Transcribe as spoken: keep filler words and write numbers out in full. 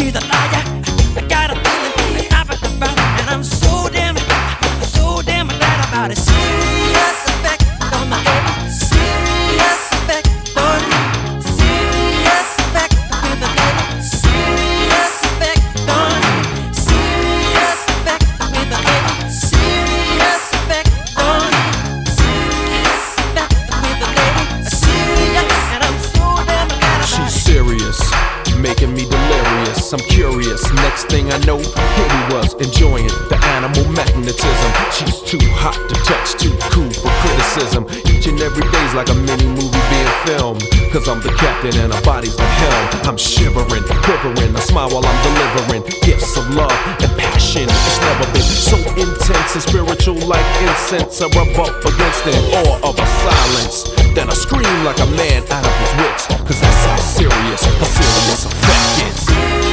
she's a liar. I got a feeling that I've been about, and I'm so damn, so damn glad about it. Serious effect on the lady. Serious effect on you. Serious effect with the lady. Serious effect on you. Serious effect with the lady. Serious effect on you. Serious effect with the lady. Serious, and I'm so damn glad about it. She's serious, making me delirious. I'm curious. Next thing I know, here he was enjoying the animal magnetism. She's too hot to touch, too cool for criticism. Each and every day's like a mini movie being filmed. Cause I'm the captain and her body's the helm. I'm shivering, quivering, I smile while I'm delivering gifts of love and passion. It's never been so intense and spiritual like incense. I rub up against the awe of a silence. Then I scream like a man out of his wits. Cause that's how serious, how serious effect is.